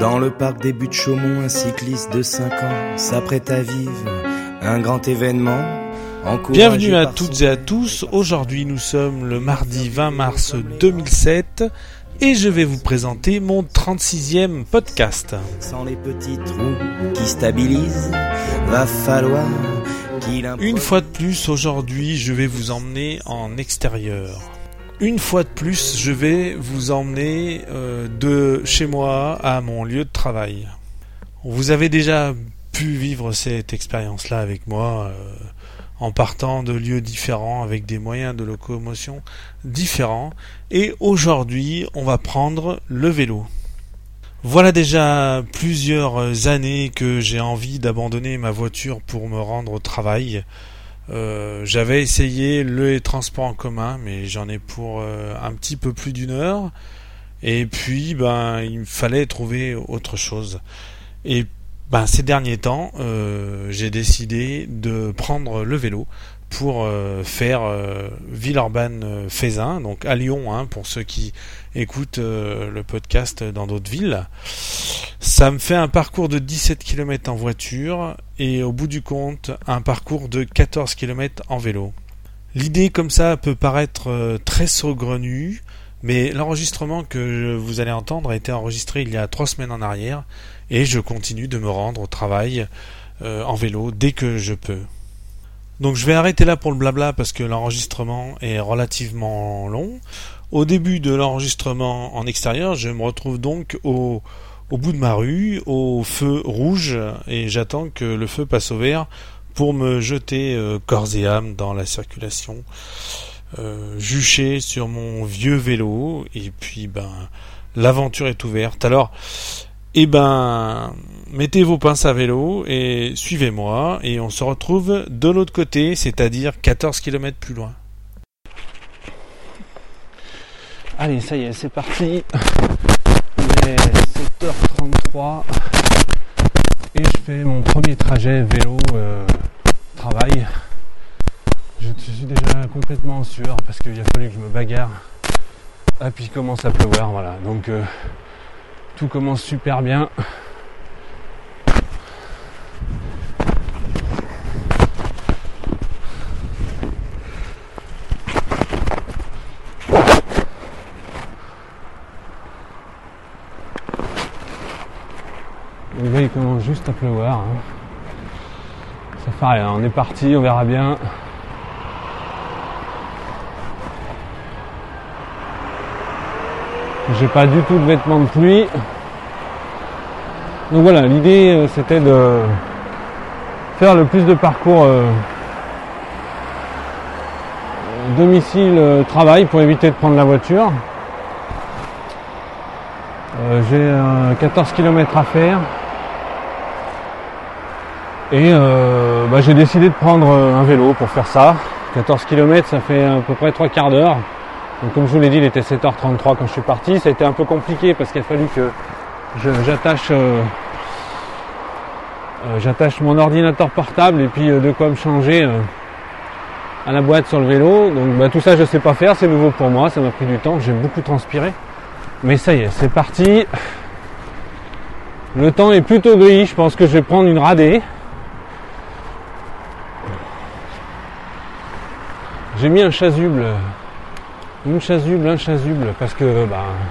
Dans le parc des Buttes-Chaumont, un cycliste de 5 ans s'apprête à vivre un grand événement. Bienvenue à toutes et à tous. Aujourd'hui, nous sommes le mardi 20 mars 2007 et je vais vous présenter mon 36e podcast. Sans les petits trous qui stabilisent, va falloir qu'il Une fois de plus, aujourd'hui, je vais vous emmener en extérieur. Une fois de plus, je vais vous emmener de chez moi à mon lieu de travail. Vous avez déjà pu vivre cette expérience-là avec moi, en partant de lieux différents, avec des moyens de locomotion différents. Et aujourd'hui, on va prendre le vélo. Voilà déjà plusieurs années que j'ai envie d'abandonner ma voiture pour me rendre au travail. J'avais essayé les transports en commun, mais j'en ai pour un petit peu plus d'une heure. Et puis, il me fallait trouver autre chose. Et ces derniers temps, j'ai décidé de prendre le vélo pour faire Villeurbanne-Feyzin, donc à Lyon, pour ceux qui écoutent le podcast dans d'autres villes. Ça me fait un parcours de 17 km en voiture et au bout du compte, un parcours de 14 km en vélo. L'idée comme ça peut paraître très saugrenue, mais l'enregistrement que vous allez entendre a été enregistré il y a 3 semaines en arrière et je continue de me rendre au travail en vélo dès que je peux. Donc je vais arrêter là pour le blabla parce que l'enregistrement est relativement long. Au début de l'enregistrement en extérieur, je me retrouve donc au bout de ma rue, au feu rouge, et j'attends que le feu passe au vert pour me jeter corps et âme dans la circulation, jucher sur mon vieux vélo, et puis l'aventure est ouverte. Alors, mettez vos pinces à vélo et suivez-moi, et on se retrouve de l'autre côté, c'est-à-dire 14 km plus loin. Allez, ça y est, c'est parti. Il est 7h33 et je fais mon premier trajet vélo travail. Je suis déjà complètement en sueur parce qu'il a fallu que je me bagarre. Ah, puis il commence à pleuvoir, voilà. Donc tout commence super bien. Donc là, il commence juste à pleuvoir. Ça fait rien, on est parti, on verra bien. J'ai pas du tout de vêtements de pluie. Donc voilà, l'idée c'était de faire le plus de parcours domicile-travail pour éviter de prendre la voiture. J'ai 14 km à faire. Et j'ai décidé de prendre un vélo pour faire ça. 14 km, ça fait à peu près 3 quarts d'heure. Donc comme je vous l'ai dit, il était 7h33 quand je suis parti. Ça a été un peu compliqué parce qu'il a fallu que j'attache mon ordinateur portable et puis de quoi me changer à la boîte sur le vélo. Donc tout ça je sais pas faire, c'est nouveau pour moi, ça m'a pris du temps, j'ai beaucoup transpiré. Mais ça y est, c'est parti. Le temps est plutôt gris, je pense que je vais prendre une radée. J'ai mis un chasuble, un chasuble, parce que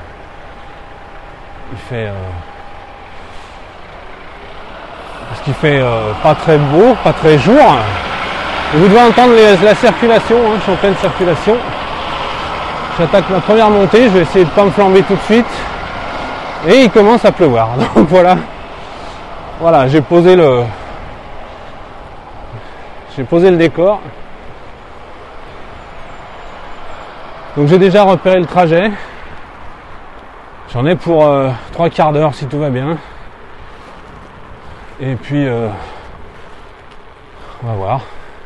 il fait pas très beau, pas très jour. Et vous devez entendre la circulation, je suis en pleine circulation. J'attaque ma première montée, je vais essayer de pas me flamber tout de suite. Et il commence à pleuvoir. Donc voilà, j'ai posé le décor. Donc j'ai déjà repéré le trajet. J'en ai pour 3 quarts d'heure si tout va bien. Et puis on va voir.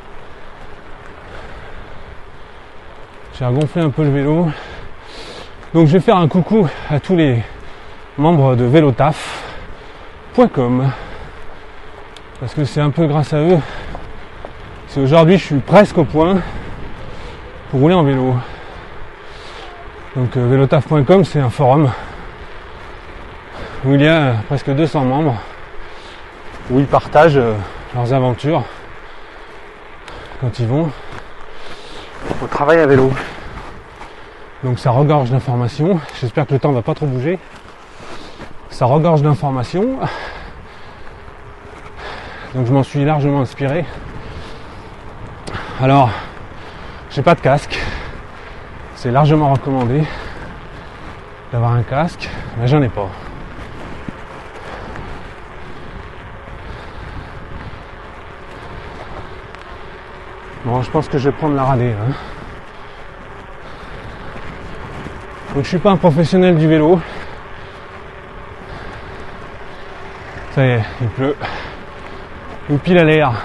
J'ai regonflé un peu le vélo. Donc je vais faire un coucou à tous les membres de velotaf.com parce que c'est un peu grâce à eux si aujourd'hui je suis presque au point pour rouler en vélo. Donc velotaf.com, c'est un forum où il y a presque 200 membres, où ils partagent leurs aventures quand ils vont au travail à vélo. Donc ça regorge d'informations, j'espère que le temps va pas trop bouger. Ça regorge d'informations, donc je m'en suis largement inspiré. Alors, j'ai pas de casque, c'est largement recommandé d'avoir un casque, mais j'en ai pas. Bon, je pense que je vais prendre la râlée, hein. Donc je suis pas un professionnel du vélo. Ça y est, il pleut. Ou pile à l'air.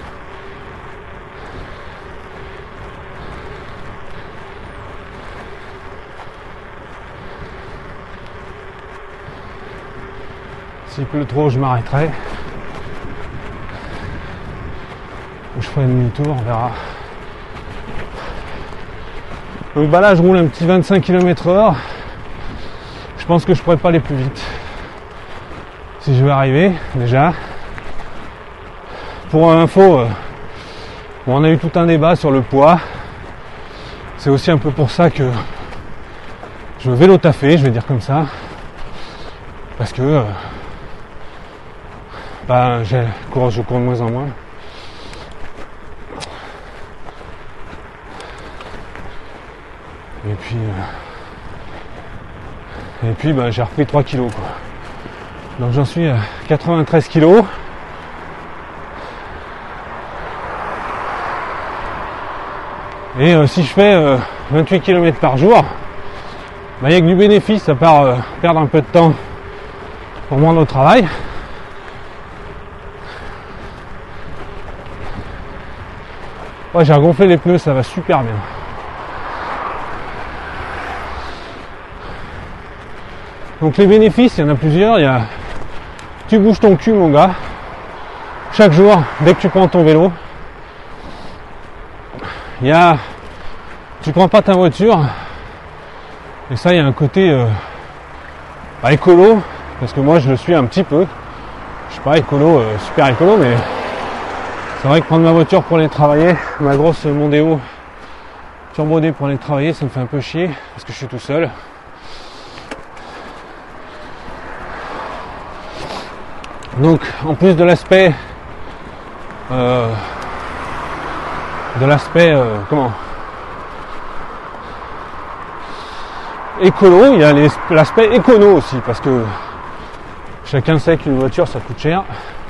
S'il pleut trop, je m'arrêterai. Ou je ferai demi-tour, on verra. Donc bah là je roule un petit 25 km/h. Je pense que je pourrais pas aller plus vite. Si je vais arriver déjà. Pour info, bon, on a eu tout un débat sur le poids. C'est aussi un peu pour ça que je veux vélo taffer, je vais dire comme ça. Parce que je cours de moins en moins. Et puis j'ai repris 3 kilos quoi. Donc j'en suis à 93 kilos. Et si je fais 28 km par jour, il y a que du bénéfice à part perdre un peu de temps pour moi au travail. Ouais, j'ai regonflé les pneus, ça va super bien. Donc les bénéfices, il y en a plusieurs. Il y a, tu bouges ton cul mon gars, chaque jour, dès que tu prends ton vélo. Il y a, tu prends pas ta voiture, et ça il y a un côté écolo, parce que moi je le suis un petit peu. Je suis pas écolo, super écolo, mais c'est vrai que prendre ma voiture pour aller travailler, ma grosse Mondeo Turbo D pour aller travailler, ça me fait un peu chier, parce que je suis tout seul. Donc en plus de l'aspect écolo, il y a l'aspect écono aussi, parce que chacun sait qu'une voiture ça coûte cher.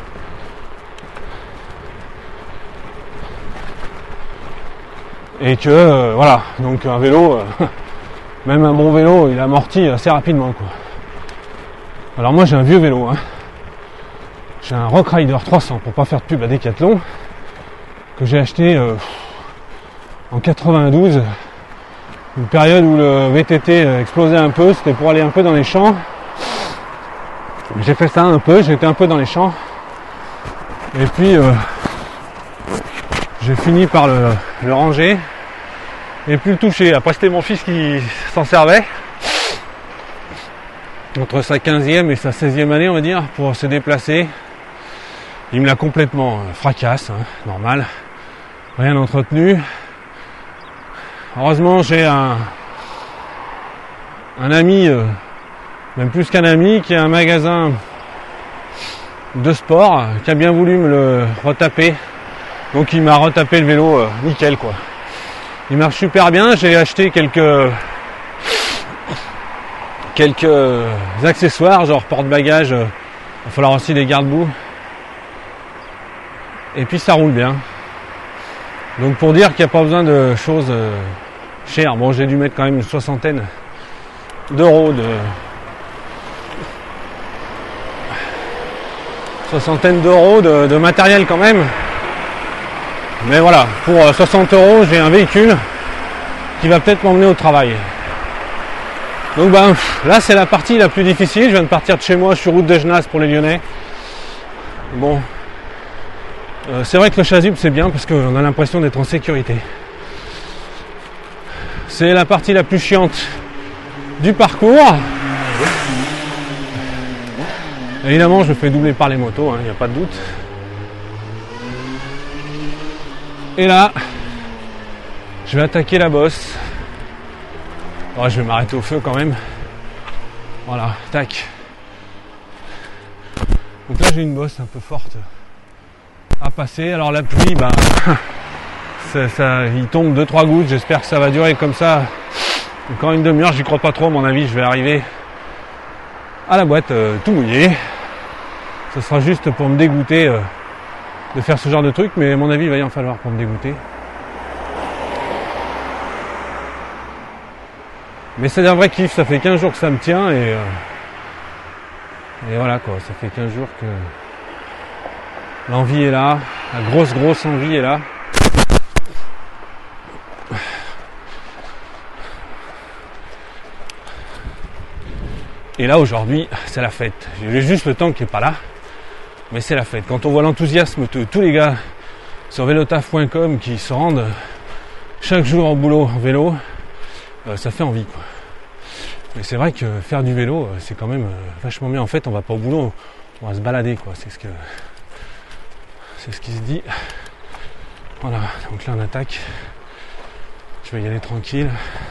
Et que voilà, donc un vélo, même un bon vélo, il amortit assez rapidement quoi. Alors moi j'ai un vieux vélo, hein. J'ai un Rock Rider 300 pour pas faire de pub à Decathlon que j'ai acheté en 92, une période où le VTT explosait un peu, c'était pour aller un peu dans les champs. J'ai fait ça un peu, j'ai été un peu dans les champs et puis j'ai fini par le ranger et plus le toucher. Après c'était mon fils qui s'en servait entre sa 15e et sa 16e année on va dire pour se déplacer. Il me l'a complètement fracasse, hein, normal, rien entretenu. Heureusement j'ai un ami, même plus qu'un ami, qui a un magasin de sport, qui a bien voulu me le retaper. Donc il m'a retapé le vélo nickel quoi. Il marche super bien, j'ai acheté quelques accessoires, genre porte-bagages, il va falloir aussi des garde-boue. Et puis ça roule bien. Donc pour dire qu'il n'y a pas besoin de choses chères. Bon, j'ai dû mettre quand même une soixantaine d'euros de matériel quand même. Mais voilà, pour 60 euros, j'ai un véhicule qui va peut-être m'emmener au travail. Donc là c'est la partie la plus difficile. Je viens de partir de chez moi, je suis route de Genasse pour les Lyonnais. Bon. C'est vrai que le chasuble c'est bien parce qu'on a l'impression d'être en sécurité. C'est la partie la plus chiante du parcours. Évidemment, je me fais doubler par les motos, il n'y a pas de doute. Et là, je vais attaquer la bosse. Oh, je vais m'arrêter au feu quand même. Voilà, tac. Donc là, j'ai une bosse un peu forte à passer. Alors la pluie, il tombe 2-3 gouttes. J'espère que ça va durer comme ça encore une demi-heure. J'y crois pas trop, à mon avis. Je vais arriver à la boîte tout mouillé. Ce sera juste pour me dégoûter de faire ce genre de truc, mais à mon avis, il va y en falloir pour me dégoûter. Mais c'est un vrai kiff, ça fait 15 jours que ça me tient et voilà quoi, ça fait 15 jours que l'envie est là, la grosse envie est là. Et là aujourd'hui, c'est la fête. J'ai juste le temps qui est pas là, mais c'est la fête. Quand on voit l'enthousiasme de tous les gars sur velotaf.com qui se rendent chaque jour au boulot en vélo, ça fait envie quoi. Mais c'est vrai que faire du vélo, c'est quand même vachement bien. En fait, on va pas au boulot, on va se balader quoi. C'est ce qui se dit. Voilà, donc là on attaque. Je vais y aller tranquille.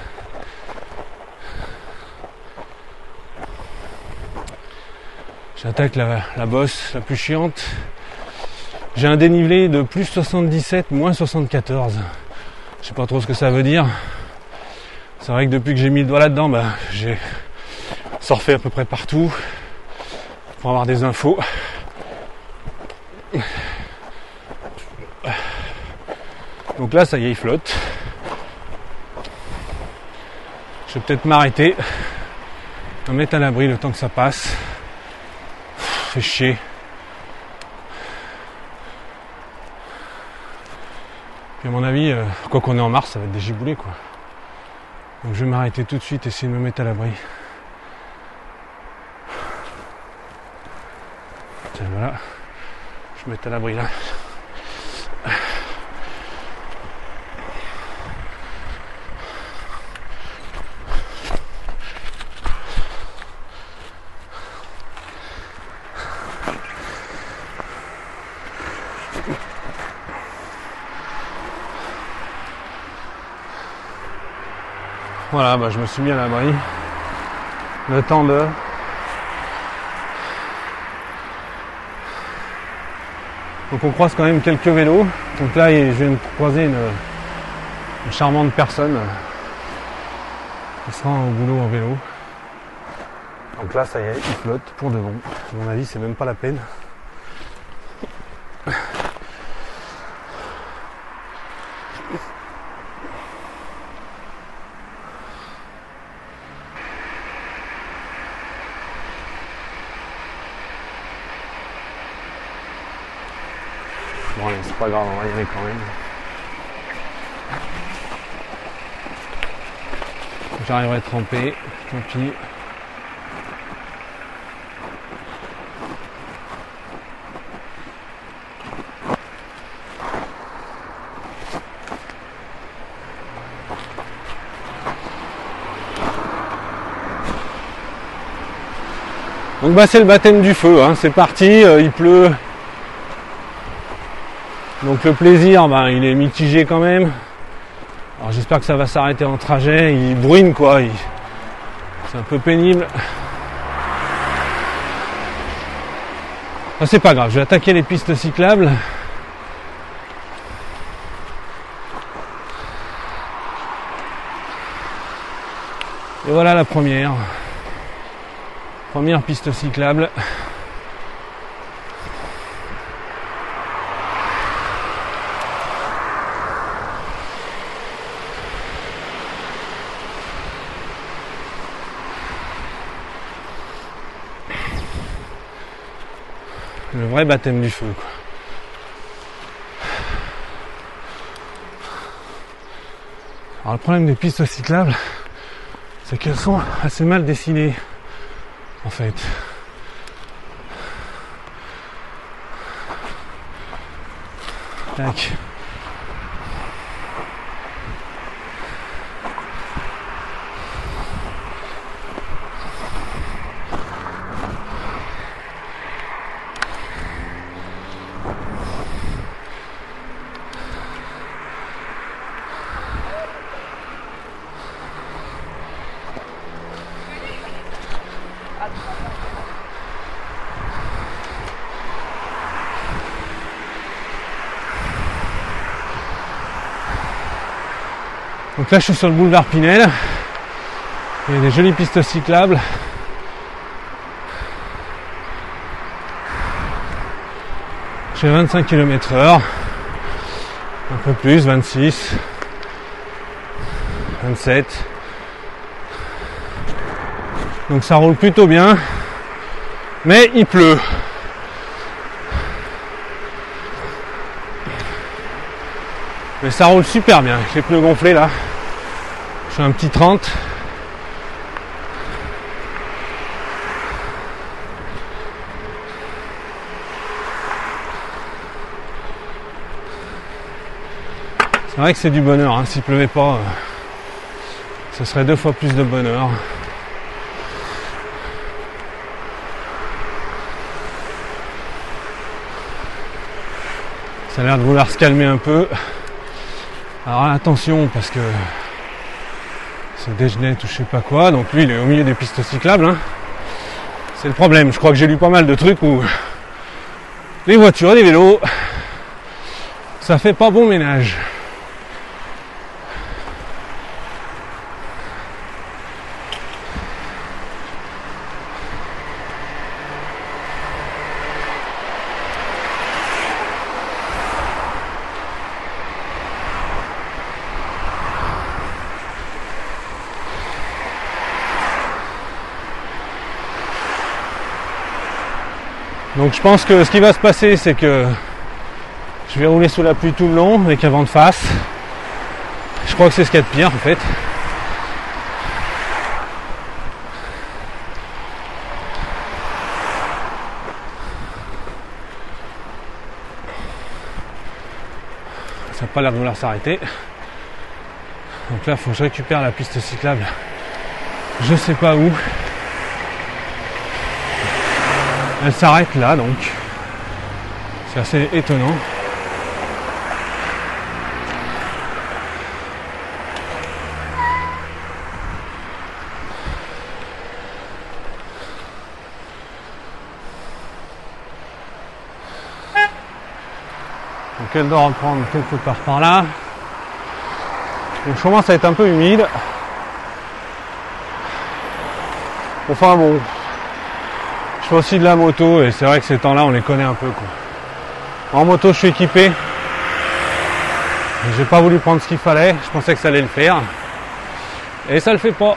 J'attaque la bosse la plus chiante. J'ai un dénivelé de plus 77, moins 74. Je sais pas trop ce que ça veut dire. C'est vrai que depuis que j'ai mis le doigt là-dedans, j'ai surfé à peu près partout pour avoir des infos. Donc là, ça y est, il flotte. Je vais peut-être m'arrêter, me mettre à l'abri le temps que ça passe. Fait chier. Puis à mon avis, quoi qu'on est en mars, ça va être des giboulées quoi. Donc je vais m'arrêter tout de suite, essayer de me mettre à l'abri. Tiens voilà, je me mets à l'abri là. Voilà, je me suis mis à l'abri. Le temps de... Donc on croise quand même quelques vélos. Donc là, je viens de croiser une charmante personne qui se rend au boulot en vélo. Donc là, ça y est, il flotte pour de bon. À mon avis, c'est même pas la peine. Bon allez, c'est pas grave, on va y aller quand même. J'arriverai trempé, tant pis. Donc c'est le baptême du feu, c'est parti, il pleut. Donc le plaisir, il est mitigé quand même. Alors j'espère que ça va s'arrêter en trajet. Il bruine quoi. C'est un peu pénible. Enfin, c'est pas grave, je vais attaquer les pistes cyclables. Et voilà la première. Première piste cyclable. Le vrai baptême du feu quoi. Alors le problème des pistes cyclables, c'est qu'elles sont assez mal dessinées en fait. Tac. Donc là je suis sur le boulevard Pinel. Il y a des jolies pistes cyclables. J'ai 25 km/h. Un peu plus, 26. 27. Donc ça roule plutôt bien. Mais il pleut. Mais ça roule super bien avec les pneus gonflés là. Je suis un petit 30. C'est vrai que c'est du bonheur, hein. S'il pleuvait pas, ce serait 2 fois plus de bonheur. Ça a l'air de vouloir se calmer un peu. Alors attention parce que c'est Degenet ou je sais pas quoi, donc lui il est au milieu des pistes cyclables, hein. C'est le problème, je crois que j'ai lu pas mal de trucs où les voitures et les vélos, ça fait pas bon ménage. Donc je pense que ce qui va se passer, c'est que je vais rouler sous la pluie tout le long avec un vent de face. Je crois que c'est ce qu'il y a de pire en fait. Ça n'a pas l'air de vouloir s'arrêter. Donc là, il faut que je récupère la piste cyclable. Je sais pas où. Elle s'arrête là, donc c'est assez étonnant. Donc elle doit reprendre quelque part par là. Donc je commence à être un peu humide. Enfin bon. Je fais aussi de la moto et c'est vrai que ces temps-là on les connaît un peu quoi. En moto je suis équipé. J'ai pas voulu prendre ce qu'il fallait, je pensais que ça allait le faire. Et ça le fait pas.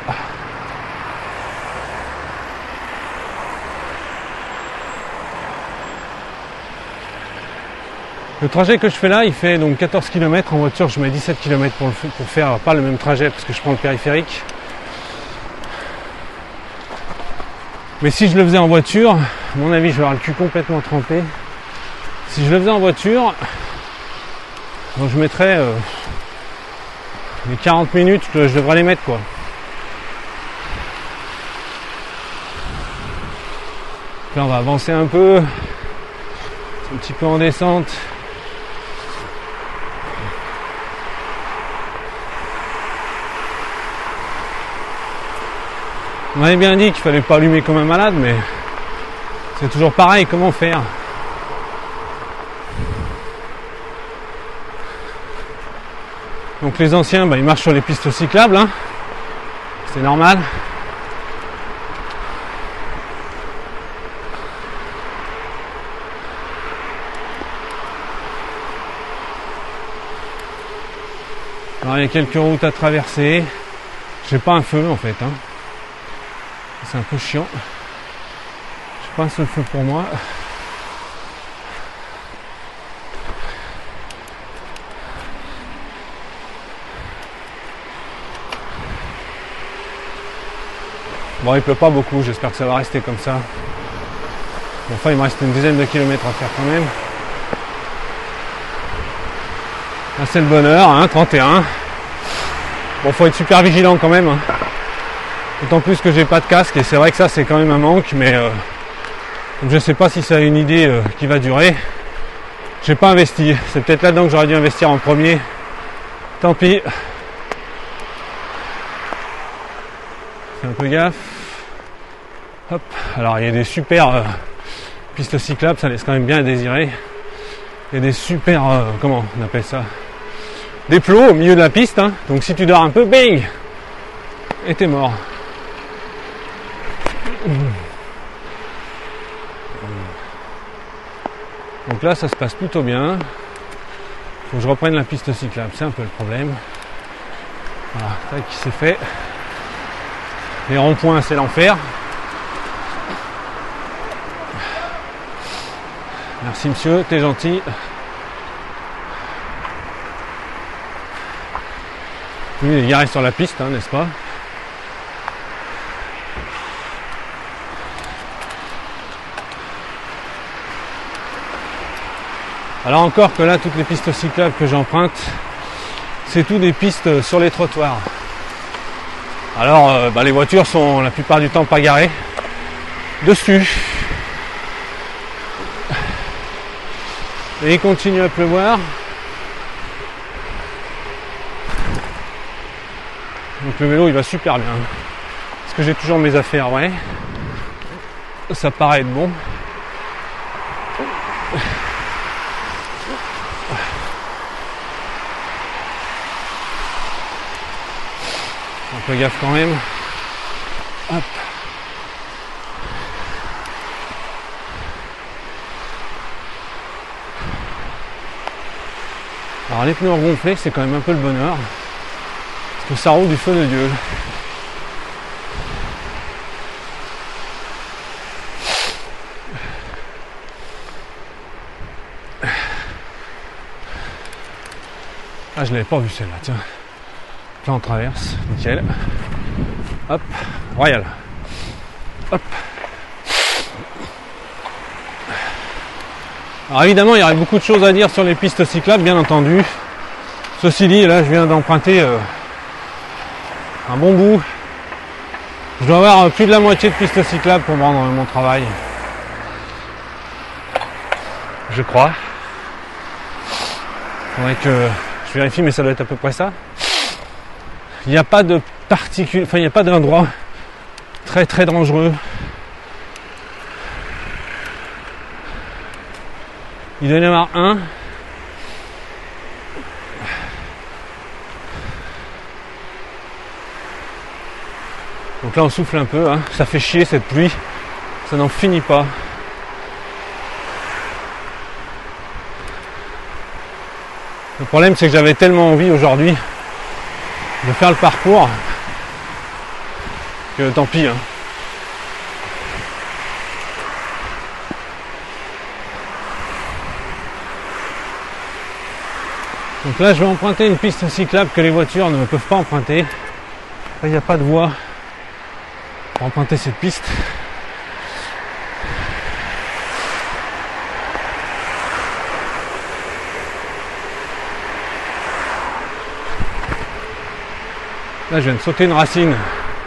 Le trajet que je fais là, il fait donc 14 km. En voiture je mets 17 km pour faire pas le même trajet parce que je prends le périphérique. Mais si je le faisais en voiture, à mon avis, je vais avoir le cul complètement trempé. Si je le faisais en voiture, donc je mettrais les 40 minutes que je devrais les mettre quoi. Là, on va avancer un peu. C'est un petit peu en descente. On m'avait bien dit qu'il fallait pas allumer comme un malade, mais c'est toujours pareil, comment faire? Donc les anciens, ils marchent sur les pistes cyclables, hein. C'est normal. Alors il y a quelques routes à traverser. J'ai pas un feu en fait, hein. C'est un peu chiant. J'ai pas un seul feu pour moi. Bon, il pleut pas beaucoup, j'espère que ça va rester comme ça. Enfin, il me reste une dizaine de kilomètres à faire quand même. Là, c'est le bonheur, hein, 31. Bon, faut être super vigilant quand même, hein. D'autant plus que j'ai pas de casque et c'est vrai que ça c'est quand même un manque, mais je sais pas si ça a une idée qui va durer. J'ai pas investi, c'est peut-être là-dedans que j'aurais dû investir en premier. Tant pis. Fais un peu gaffe. Hop. Alors il y a des super pistes cyclables, ça laisse quand même bien à désirer. Il y a des super, comment on appelle ça, des plots au milieu de la piste, hein. Donc si tu dors un peu, bing, et t'es mort. Donc là ça se passe plutôt bien. Faut que je reprenne la piste cyclable, c'est un peu le problème. Voilà, ça qui s'est fait. Les ronds-points c'est l'enfer. Merci monsieur, t'es gentil. Lui il est garé sur la piste, hein, n'est-ce pas? Alors encore que là, toutes les pistes cyclables que j'emprunte, c'est tout des pistes sur les trottoirs. Alors les voitures sont la plupart du temps pas garées dessus. Et il continue à pleuvoir. Donc le vélo il va super bien. Parce que j'ai toujours mes affaires, ouais. Ça paraît être bon. Un peu gaffe quand même. Hop. Alors les pneus gonflés c'est quand même un peu le bonheur. Parce que ça roule du feu de Dieu. Ah je l'avais pas vu celle-là, tiens. Là on traverse, nickel. Hop, royal. Hop. Alors évidemment il y aurait beaucoup de choses à dire sur les pistes cyclables, bien entendu. Ceci dit, là je viens d'emprunter un bon bout. Je dois avoir plus de la moitié de pistes cyclables pour me rendre mon travail. Je crois. Faudrait que je vérifie, mais ça doit être à peu près ça. Il n'y a pas de particulier, enfin il n'y a pas d'endroit très très dangereux. Il doit y en avoir un. Donc là on souffle un peu, hein. Ça fait chier cette pluie, ça n'en finit pas. Le problème c'est que j'avais tellement envie aujourd'hui de faire le parcours que tant pis, hein. Donc là je vais emprunter une piste cyclable que les voitures ne peuvent pas emprunter. Il n'y a pas de voie pour emprunter cette piste. Là, je viens de sauter une racine.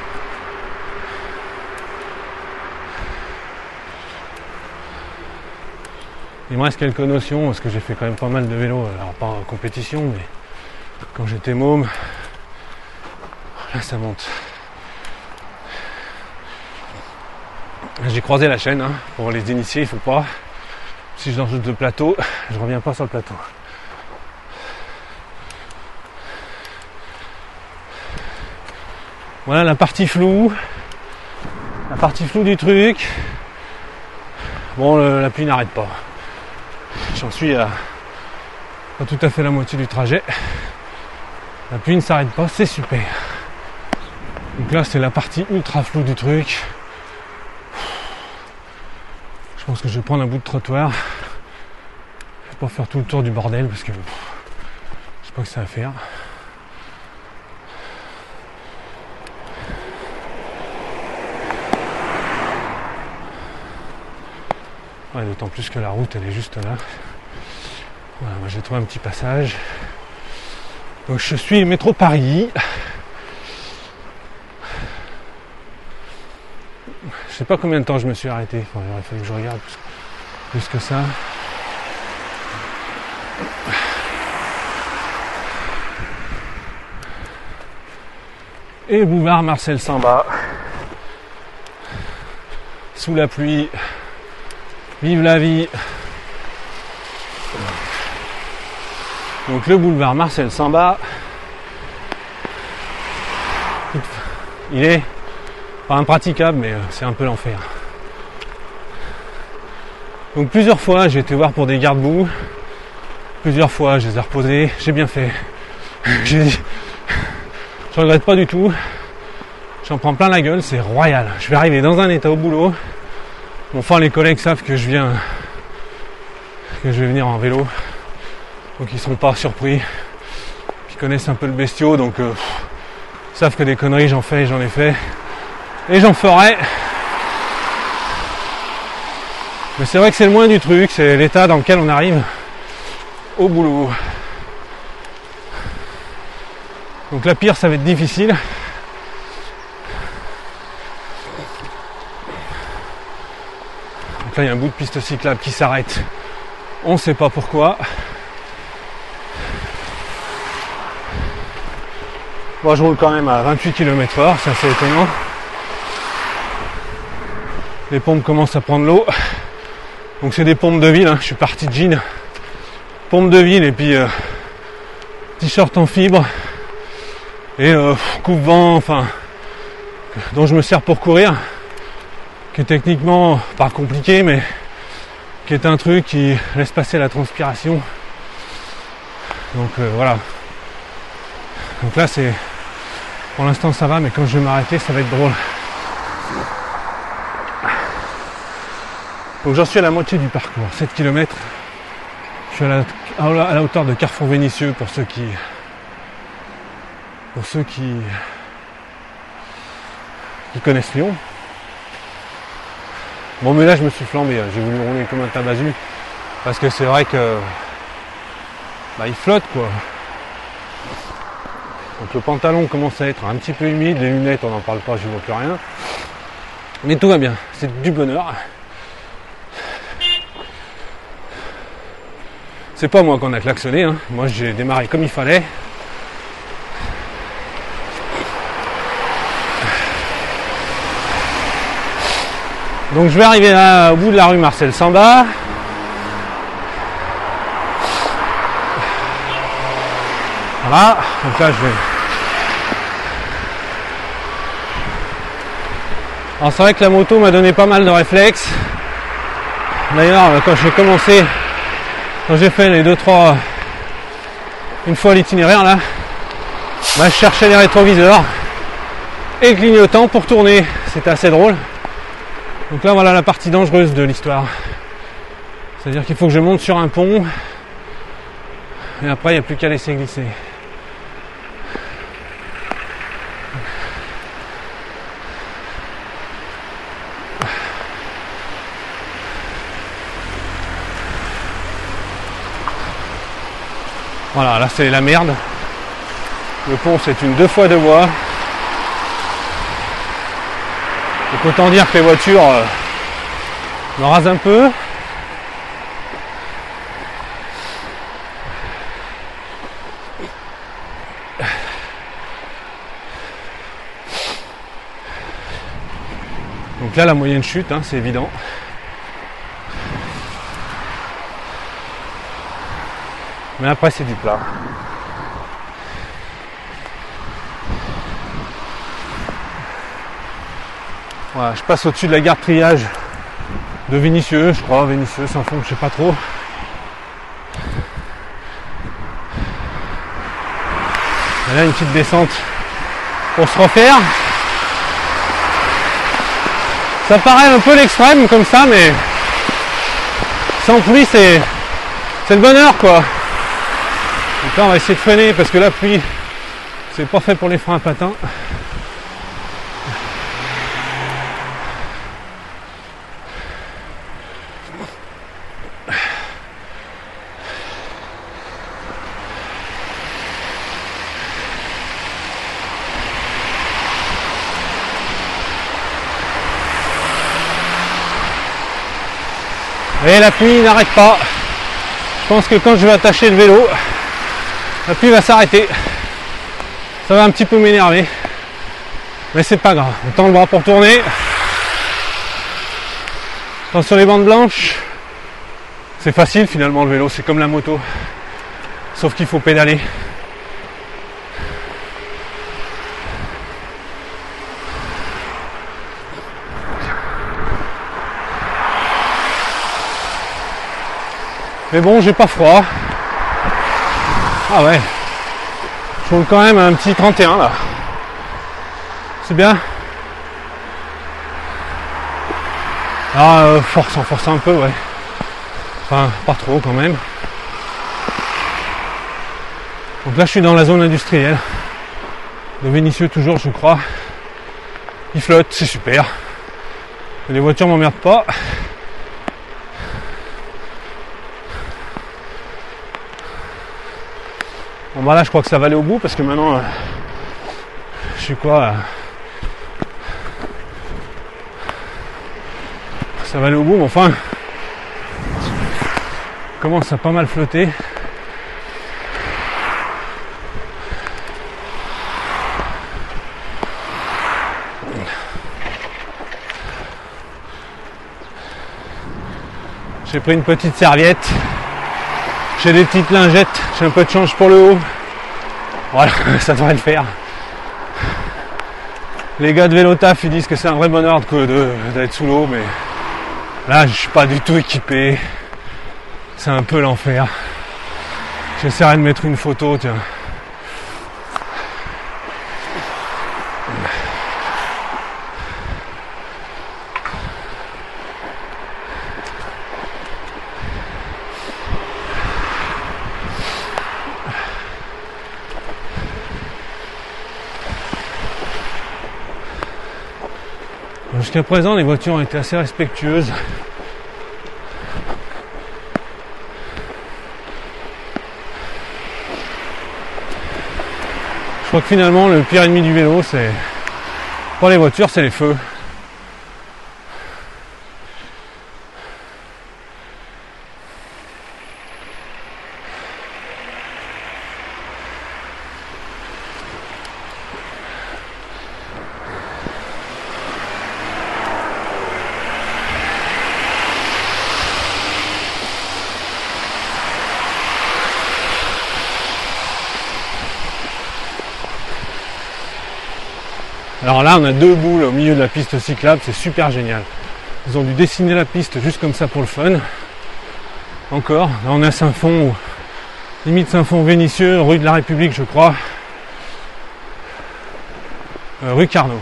Il me reste quelques notions parce que j'ai fait quand même pas mal de vélo. Alors pas en compétition, mais quand j'étais môme, là ça monte. J'ai croisé la chaîne, hein. Pour les initiés, il faut pas. Si je rajoute le plateau, je reviens pas sur le plateau. Voilà la partie floue du truc. Bon, la pluie n'arrête pas. J'en suis à pas tout à fait la moitié du trajet. La pluie ne s'arrête pas, c'est super. Donc là, c'est la partie ultra floue du truc. Je pense que je vais prendre un bout de trottoir. Je vais pas faire tout le tour du bordel parce que je sais pas que ça va faire. Ouais, d'autant plus que la route elle est juste là. Voilà, moi j'ai trouvé un petit passage. Donc je suis métro Paris. Je sais pas combien de temps je me suis arrêté. Enfin, il aurait fallu que je regarde plus que ça. Et boulevard Marcel Samba. Sous la pluie. Vive la vie. Donc le boulevard Marcel Samba, il est pas impraticable, mais c'est un peu l'enfer. Donc plusieurs fois j'ai été voir pour des garde-boue, plusieurs fois je les ai reposés, j'ai bien fait. Je regrette pas du tout, j'en prends plein la gueule, c'est royal. Je vais arriver dans un état au boulot. Bon, enfin les collègues savent que je vais venir en vélo, donc ils sont pas surpris, ils connaissent un peu le bestiau, donc ils savent que des conneries j'en fais et j'en ai fait, et j'en ferai. Mais c'est vrai que c'est le moins du truc, c'est l'état dans lequel on arrive au boulot. Donc la pire, ça va être difficile. Donc là, il y a un bout de piste cyclable qui s'arrête. On ne sait pas pourquoi. Bon, je roule quand même à 28 km/h, c'est assez étonnant. Les pompes commencent à prendre l'eau. Donc c'est des pompes de ville, hein. Je suis parti de jean, pompe de ville et puis t-shirt en fibre et coupe-vent, enfin, dont je me sers pour courir, qui est techniquement pas compliqué, mais qui est un truc qui laisse passer la transpiration. Donc voilà. Donc là c'est, pour l'instant ça va, mais quand je vais m'arrêter ça va être drôle. Donc j'en suis à la moitié du parcours, 7 km. Je suis à la hauteur de Carrefour Vénissieux pour ceux qui connaissent Lyon. Bon, mais là je me suis flambé, j'ai voulu rouler comme un tabasu parce que c'est vrai que il flotte quoi. Donc le pantalon commence à être un petit peu humide, les lunettes on n'en parle pas, je ne vois plus rien. Mais tout va bien, c'est du bonheur. C'est pas moi qu'on a klaxonné, hein. Moi j'ai démarré comme il fallait. Donc je vais arriver là, au bout de la rue Marcel Samba. Voilà, donc là je vais... Alors c'est vrai que la moto m'a donné pas mal de réflexes. D'ailleurs quand j'ai fait les 2-3 une fois l'itinéraire là, je cherchais les rétroviseurs et clignotant pour tourner, c'était assez drôle. Donc là voilà la partie dangereuse de l'histoire, c'est à dire qu'il faut que je monte sur un pont et après il n'y a plus qu'à laisser glisser. Voilà, là c'est la merde. Le pont c'est une 2 fois 2 voies. Donc autant dire que les voitures me rasent un peu. Donc là la moyenne chute, hein, c'est évident. Mais après c'est du plat. Voilà, je passe au-dessus de la gare de triage de Vénissieux, je crois, Vénissieux, sans fond, je sais pas trop. Et là une petite descente pour se refaire. Ça paraît un peu l'extrême comme ça, mais sans pluie c'est le bonheur quoi. Donc là on va essayer de freiner parce que la pluie c'est pas fait pour les freins à patins. Et la pluie n'arrête pas. Je pense que quand je vais attacher le vélo, la pluie va s'arrêter. Ça va un petit peu m'énerver. Mais c'est pas grave. On tend le bras pour tourner. Attention les bandes blanches. C'est facile finalement le vélo, c'est comme la moto. Sauf qu'il faut pédaler. Mais bon, j'ai pas froid. Ah ouais. Je roule quand même un petit 31 là. C'est bien. Ah, on force un peu, ouais. Enfin, pas trop quand même. Donc là, je suis dans la zone industrielle. De Vénissieux toujours, je crois. Il flotte, c'est super. Et les voitures m'emmerdent pas. Bon bah là, je crois que ça va aller au bout parce que maintenant, je suis quoi ça va aller au bout, mais enfin, commence à pas mal flotter. J'ai pris une petite serviette, j'ai des petites lingettes, j'ai un peu de change pour le haut. Voilà, ça devrait le faire. Les gars de Vélotaf, ils disent que c'est un vrai bonheur d'être sous l'eau, mais là, je suis pas du tout équipé. C'est un peu l'enfer. J'essaierai de mettre une photo, tiens. Jusqu'à présent, les voitures ont été assez respectueuses. Je crois que finalement, le pire ennemi du vélo, c'est pas les voitures, c'est les feux. Alors là, on a deux boules au milieu de la piste cyclable, c'est super génial. Ils ont dû dessiner la piste juste comme ça pour le fun. Encore, là on est à Saint-Fond, limite Saint-Fond-Vénissieux, rue de la République je crois. Rue Carnot.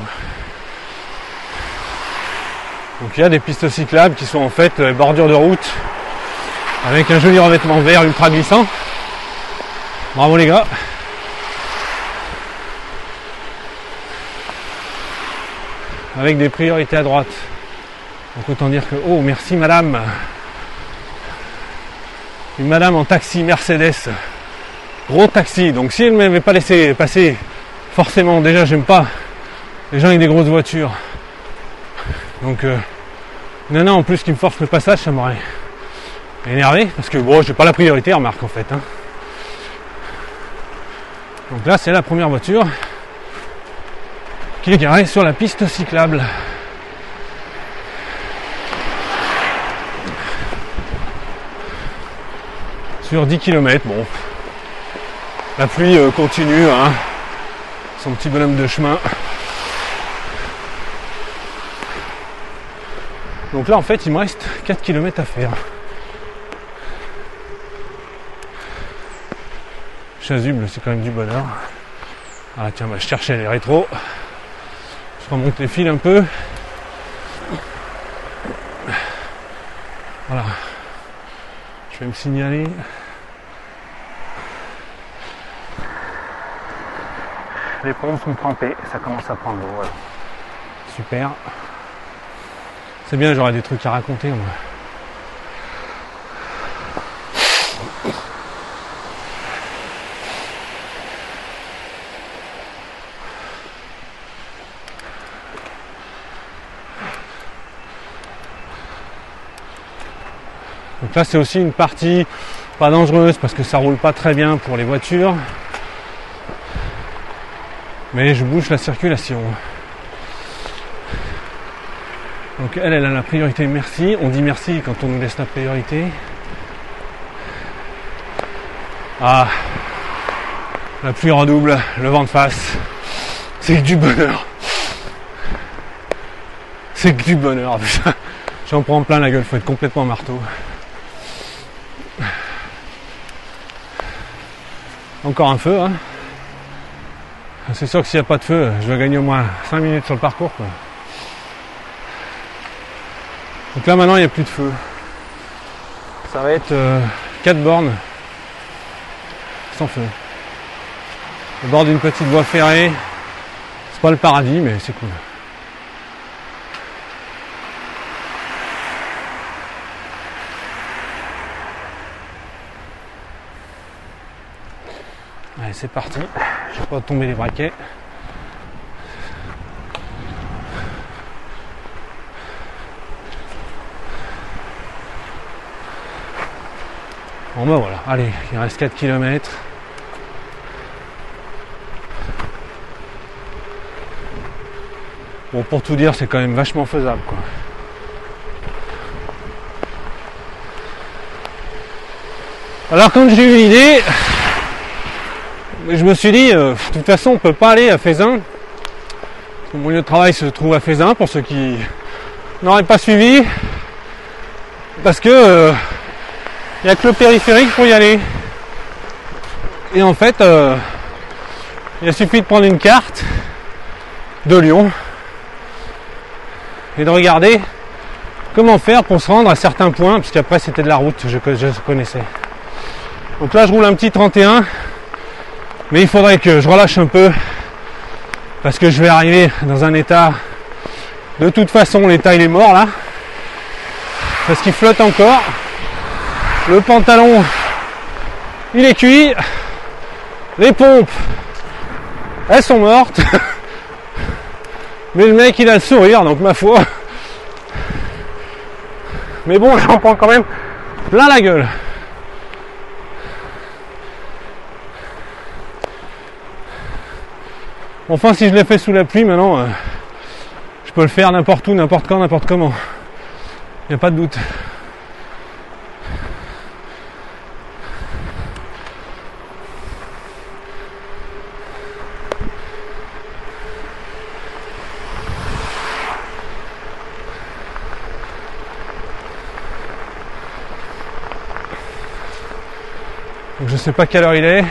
Donc il y a des pistes cyclables qui sont en fait bordure de route avec un joli revêtement vert ultra glissant. Bravo les gars. Avec des priorités à droite. Donc autant dire que, oh merci madame. Une madame en taxi Mercedes. Gros taxi. Donc si elle ne m'avait pas laissé passer, forcément, déjà j'aime pas les gens avec des grosses voitures. Donc nana en plus qui me force le passage, ça m'aurait énervé. Parce que bon, j'ai pas la priorité, remarque en fait. Hein. Donc là c'est la première voiture qui est garé sur la piste cyclable. Sur 10 km, bon. La pluie continue, hein. Son petit bonhomme de chemin. Donc là en fait il me reste 4 km à faire. Chasuble, c'est quand même du bonheur. Ah tiens, bah, je cherchais les rétros. Je remonte les fils un peu. Voilà. Je vais me signaler. Les pompes sont trempées, ça commence à prendre l'eau. Voilà. Super. C'est bien, j'aurai des trucs à raconter. Moi. Donc là c'est aussi une partie pas dangereuse parce que ça roule pas très bien pour les voitures. Mais je bouge la circulation. Donc elle a la priorité merci. On dit merci quand on nous laisse la priorité. Ah, la pluie redouble, le vent de face. C'est que du bonheur. C'est que du bonheur. J'en prends plein la gueule, faut être complètement marteau. Encore un feu, hein. C'est sûr que s'il n'y a pas de feu, je vais gagner au moins 5 minutes sur le parcours, quoi. Donc là maintenant il n'y a plus de feu. Ça va être 4 bornes sans feu. Au bord d'une petite voie ferrée. C'est pas le paradis mais c'est cool. Allez, c'est parti. Je vais pas tomber les braquets. Bon ben voilà, allez, il reste 4 km. Bon, pour tout dire, c'est quand même vachement faisable, quoi. Alors quand j'ai eu l'idée, je me suis dit, de toute façon on peut pas aller à Feyzin. Mon lieu de travail se trouve à Feyzin, pour ceux qui n'auraient pas suivi. Parce que il n'y a que le périphérique pour y aller. Et en fait, il suffit de prendre une carte de Lyon et de regarder comment faire pour se rendre à certains points, parce qu'après c'était de la route, je connaissais. Donc là je roule un petit 31. Mais il faudrait que je relâche un peu parce que je vais arriver dans un état, de toute façon l'état il est mort là, parce qu'il flotte encore, le pantalon il est cuit, les pompes elles sont mortes, mais le mec il a le sourire donc ma foi, mais bon j'en prends quand même plein la gueule. Enfin, si je l'ai fait sous la pluie, maintenant, je peux le faire n'importe où, n'importe quand, n'importe comment. Il n'y a pas de doute. Donc, je sais pas quelle heure il est.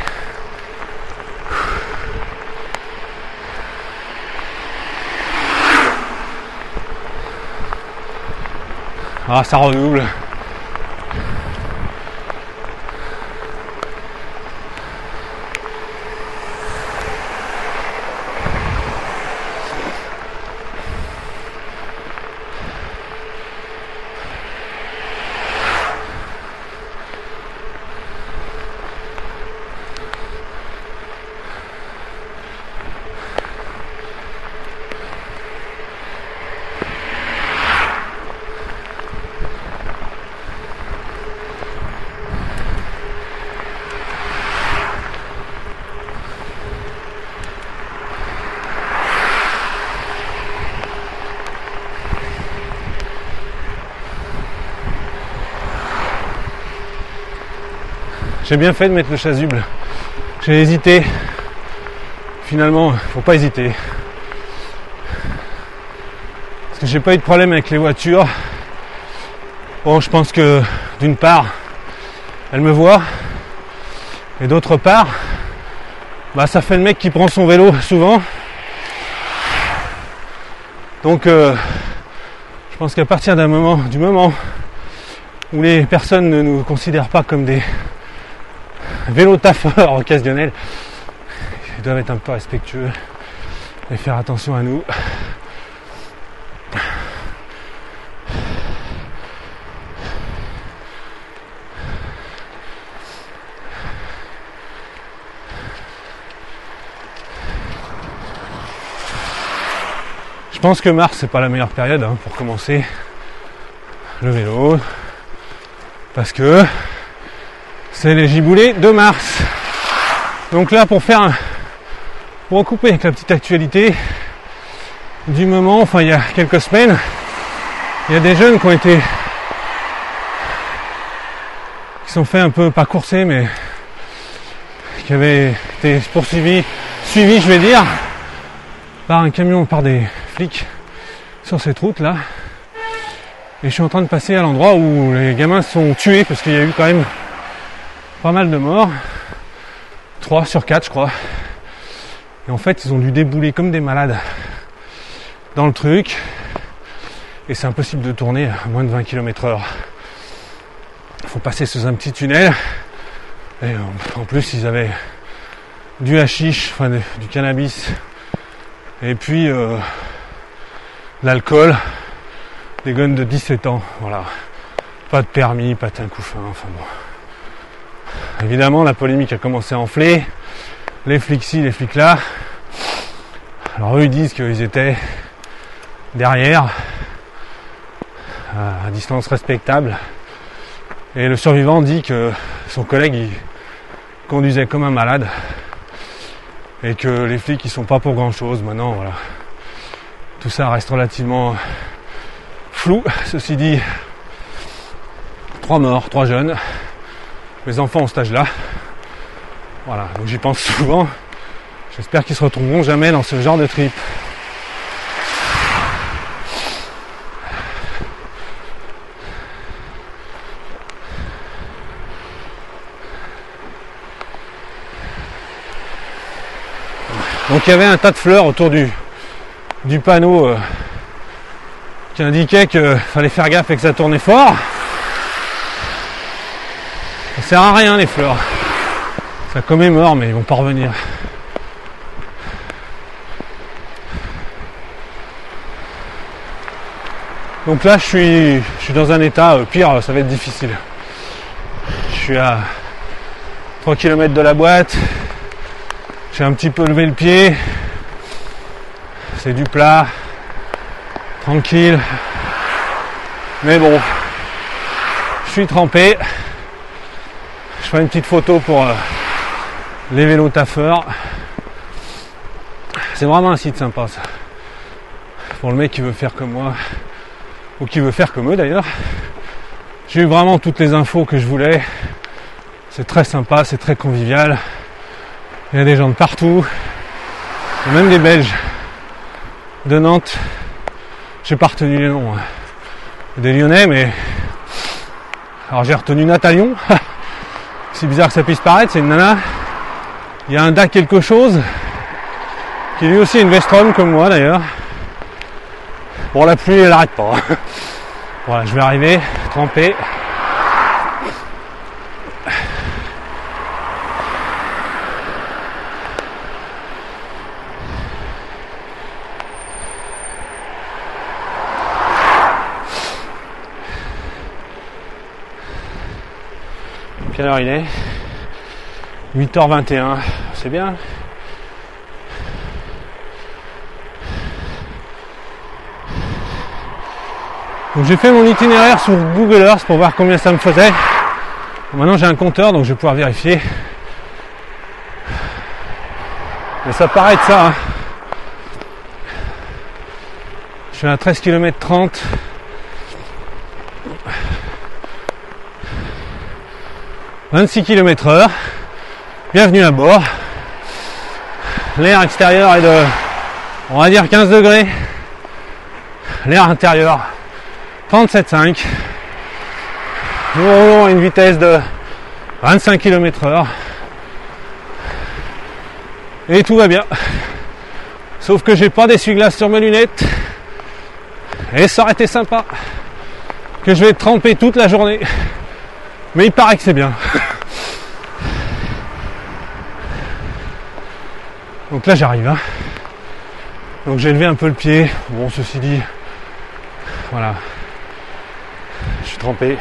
Ah, ça redouble. J'ai bien fait de mettre le chasuble. J'ai hésité. Finalement, faut pas hésiter. Parce que j'ai pas eu de problème avec les voitures. Bon, je pense que d'une part, elles me voient. Et d'autre part, bah ça fait le mec qui prend son vélo souvent. Donc je pense qu'à partir du moment où les personnes ne nous considèrent pas comme des vélo taffeurs occasionnels, ils doivent être un peu respectueux et faire attention à nous. Je pense que mars c'est pas la meilleure période pour commencer le vélo, parce que c'est les giboulées de mars. Donc là, pour recouper avec la petite actualité du moment, enfin il y a quelques semaines, il y a des jeunes qui sont fait un peu, pas courser, mais qui avait été suivi, je vais dire, par un camion, par des flics sur cette route là. Et je suis en train de passer à l'endroit où les gamins sont tués, parce qu'il y a eu quand même pas mal de morts. 3 sur 4 je crois. Et en fait ils ont dû débouler comme des malades dans le truc. Et c'est impossible de tourner à moins de 20 km/h. Il faut passer sous un petit tunnel. Et en plus ils avaient du hashish, enfin du cannabis. Et puis l'alcool. Des gones de 17 ans, voilà. Pas de permis, pas de couffin, enfin bon. Évidemment, la polémique a commencé à enfler. Les flics ci, les flics là. Alors eux, ils disent qu'ils étaient derrière, à distance respectable. Et le survivant dit que son collègue, il conduisait comme un malade. Et que les flics, ils sont pas pour grand chose. Maintenant, voilà. Tout ça reste relativement flou. Ceci dit, 3 morts, 3 jeunes. Mes enfants ont cet âge-là. Voilà, donc j'y pense souvent. J'espère qu'ils se retrouveront jamais dans ce genre de trip. Donc il y avait un tas de fleurs autour du panneau qui indiquait qu'il fallait faire gaffe et que ça tournait fort. Ça sert à rien les fleurs. Ça commémore mais ils vont pas revenir. Donc là je suis dans un état pire, ça va être difficile. Je suis à 3 km de la boîte. J'ai un petit peu levé le pied. C'est du plat. Tranquille. Mais bon. Je suis trempé. Je ferai une petite photo pour les vélos taffeurs. C'est vraiment un site sympa ça. Pour le mec qui veut faire comme moi. Ou qui veut faire comme eux d'ailleurs. J'ai eu vraiment toutes les infos que je voulais. C'est très sympa, c'est très convivial. Il y a des gens de partout. Il y a même des Belges de Nantes. J'ai pas retenu les noms. Des Lyonnais, mais... Alors j'ai retenu Natalion. C'est bizarre que ça puisse paraître, c'est une nana. Il y a un DAC quelque chose. Qui lui aussi est une Vestrom comme moi d'ailleurs. Bon, la pluie elle arrête pas. Voilà, je vais arriver, trempé. Quelle heure il est ? 8h21, c'est bien. Donc j'ai fait mon itinéraire sur Google Earth pour voir combien ça me faisait. Maintenant j'ai un compteur donc je vais pouvoir vérifier. Mais ça paraît être ça. Hein. Je suis à 13 km 30. « 26 km/h, bienvenue à bord. L'air extérieur est de, on va dire 15 degrés. L'air intérieur, 37,5. Nous roulons à une vitesse de 25 km/h. Et tout va bien. Sauf que j'ai pas d'essuie-glace sur mes lunettes. Et ça aurait été sympa. Que je vais tremper toute la journée. Mais il paraît que c'est bien. Donc là j'arrive. Hein. Donc j'ai levé un peu le pied. Bon, ceci dit, voilà. Je suis trempé.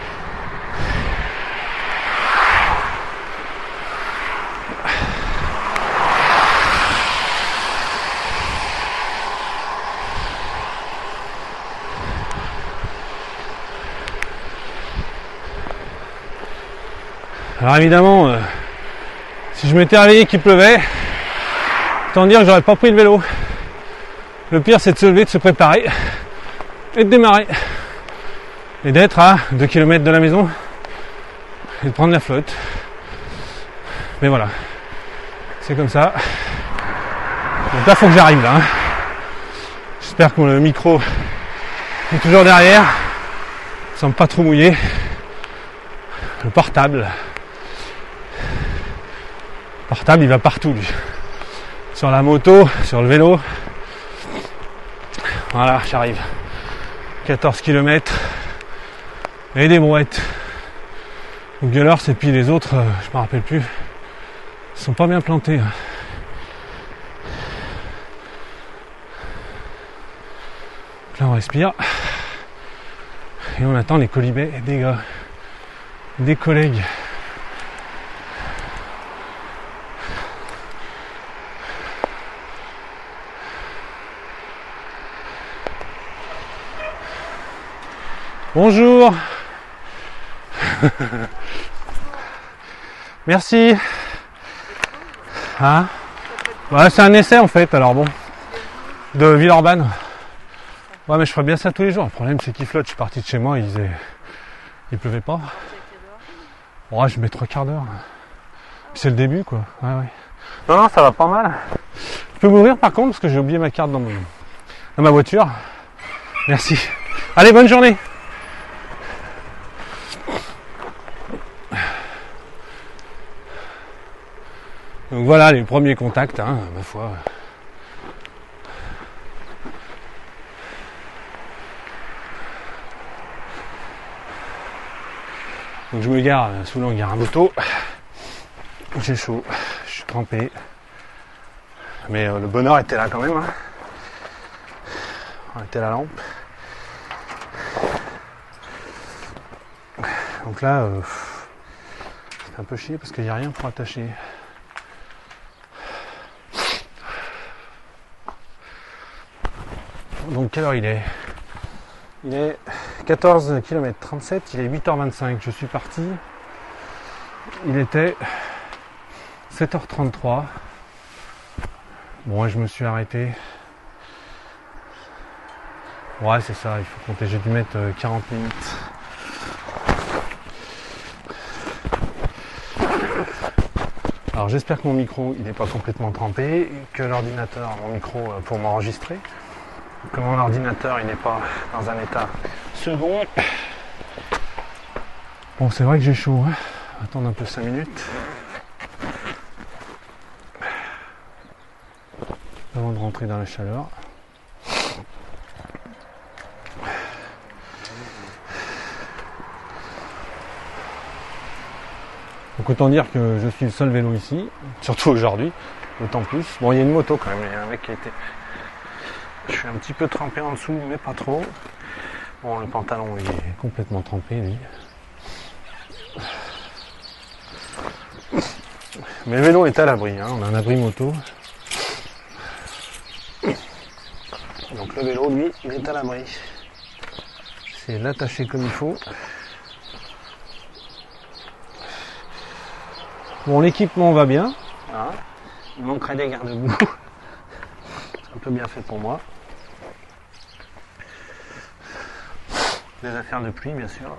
Alors évidemment, si je m'étais réveillé qu'il pleuvait, autant dire que j'aurais pas pris le vélo. Le pire c'est de se lever, de se préparer et de démarrer. Et d'être à 2 km de la maison et de prendre la flotte. Mais voilà. C'est comme ça. Donc là, faut que j'arrive là. J'espère que le micro est toujours derrière. Il semble pas trop mouillé. Le portable. Il va partout lui. Sur la moto, sur le vélo. Voilà, j'arrive. 14 km. Et des brouettes. Google Earth et puis les autres, je me rappelle plus. Ils sont pas bien plantés. Là on respire. Et on attend les colibets des collègues. Bonjour. Merci. Hein? Ouais, c'est un essai en fait, alors bon. De Villeurbanne. Ouais, mais je ferais bien ça tous les jours. Le problème c'est qu'il flotte. Je suis parti de chez moi, il pleuvait pas. Ouais, je mets 3 quarts d'heure. C'est le début quoi. Ouais. Non, ça va pas mal. Je peux m'ouvrir par contre parce que j'ai oublié ma carte dans ma voiture. Merci. Allez, bonne journée. Donc voilà les premiers contacts, ma foi. Donc je me gare sous l'hangar à moto. J'ai chaud, je suis trempé. Mais le bonheur était là quand même. On était la lampe. Donc là, c'est un peu chier parce qu'il n'y a rien pour attacher. Donc quelle heure il est ? Il est 14 km 37, il est 8h25, je suis parti. Il était 7h33. Bon, je me suis arrêté. Ouais, c'est ça, il faut compter, j'ai dû mettre 40 minutes. Alors j'espère que mon micro il n'est pas complètement trempé, que l'ordinateur, mon micro pour m'enregistrer. Que mon ordinateur il n'est pas dans un état second. Bon, c'est vrai que j'ai chaud, Attendre un peu 5 minutes. Avant de rentrer dans la chaleur. Donc autant dire que je suis le seul vélo ici, surtout aujourd'hui, d'autant plus. Bon, il y a une moto quand même, il y a un mec qui était... Je suis un petit peu trempé en dessous, mais pas trop. Bon, le pantalon il est complètement trempé, lui. Mais le vélo est à l'abri, on a un abri moto. Donc le vélo, lui, il est à l'abri. C'est l'attacher comme il faut. Bon, l'équipement va bien. Il manquerait des garde-boue. C'est un peu bien fait pour moi. Des affaires de pluie, bien sûr.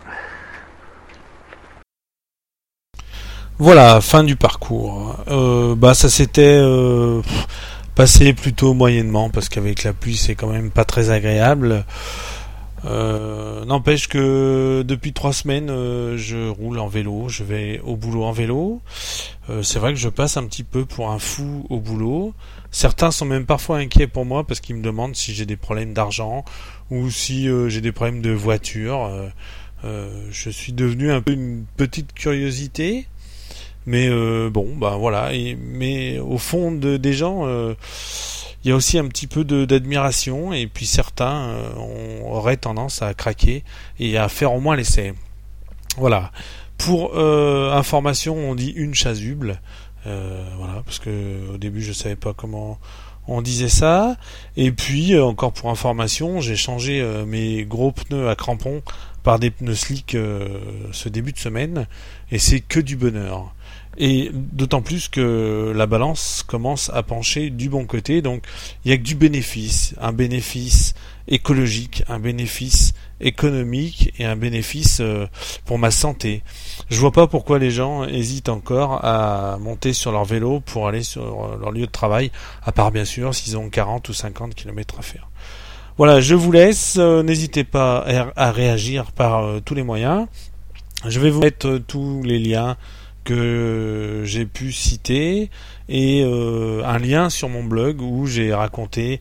Voilà, fin du parcours. Ça s'était passé plutôt moyennement parce qu'avec la pluie c'est quand même pas très agréable. N'empêche que depuis 3 semaines je roule en vélo, je vais au boulot en vélo. C'est vrai que je passe un petit peu pour un fou au boulot. Certains sont même parfois inquiets pour moi parce qu'ils me demandent si j'ai des problèmes d'argent ou si j'ai des problèmes de voiture. Je suis devenu un peu une petite curiosité. Mais voilà. Mais au fond des gens, il y a aussi un petit peu d'admiration. Et puis certains auraient tendance à craquer et à faire au moins l'essai. Voilà. Pour information, on dit une chasuble. Voilà, parce que au début je savais pas comment on disait ça. Et puis encore pour information, j'ai changé mes gros pneus à crampons par des pneus slick ce début de semaine, et c'est que du bonheur. Et d'autant plus que la balance commence à pencher du bon côté, donc il y a que du bénéfice, un bénéfice écologique, un bénéfice économique et un bénéfice pour ma santé. Je vois pas pourquoi les gens hésitent encore à monter sur leur vélo pour aller sur leur lieu de travail, à part bien sûr s'ils ont 40 ou 50 km à faire. Voilà, je vous laisse, n'hésitez pas à réagir par tous les moyens. Je vais vous mettre tous les liens que j'ai pu citer et un lien sur mon blog où j'ai raconté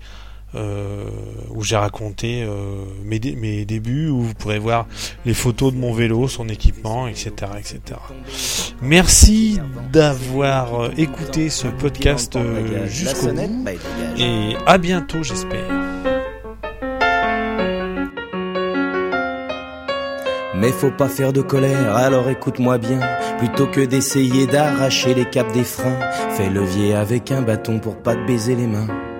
mes débuts, où vous pourrez voir les photos de mon vélo, son équipement, etc., etc. Merci d'avoir écouté ce podcast jusqu'au bout et à bientôt, j'espère. Mais faut pas faire de colère, alors écoute-moi bien. Plutôt que d'essayer d'arracher les capes des freins, fais levier avec un bâton pour pas te baiser les mains.